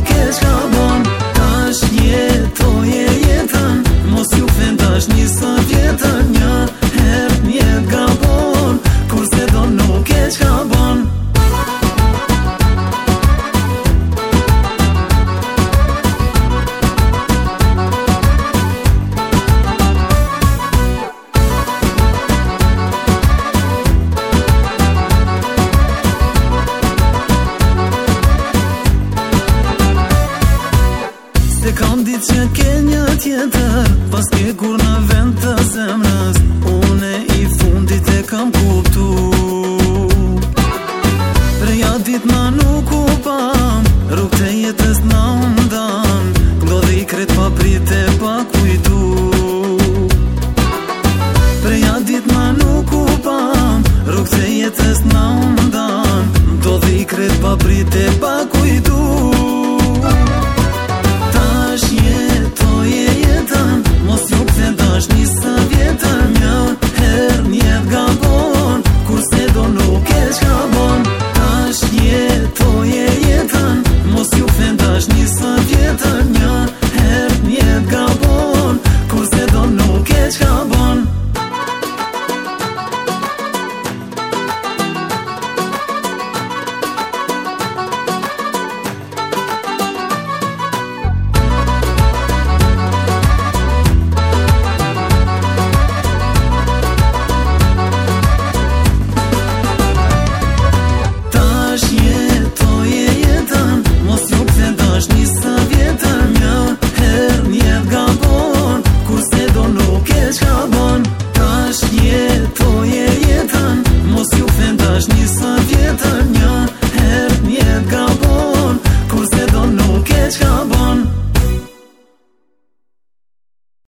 keq ka bon. Tash jetoje jetën, mos ju fendash një sa vjetën. Një herë mjet gabon, kur se do nuk keq ka bon. Se kam ditë që ke një tjetër, pas ke kur në vend të zemrës, une i fundit e kam kuptu. Preja dit ma nuk u pam, rrug të jetës na undan, ndodhe i kret pa prit e pa kujtu. Preja dit ma nuk u pam, rrug të jetës na undan, ndodhe i kret pa prit e pa kujtu. Jetoje jetën, mos ju këthendash një sa vjetën. Një herë njet gabon, kur se do nuk keq ka bon. Tash jetoje jetën, mos ju këthendash një sa vjetën. Një herë njet gabon, kur se do nuk keq ka bon. Jetoje jetën, mos ju këthendash një sa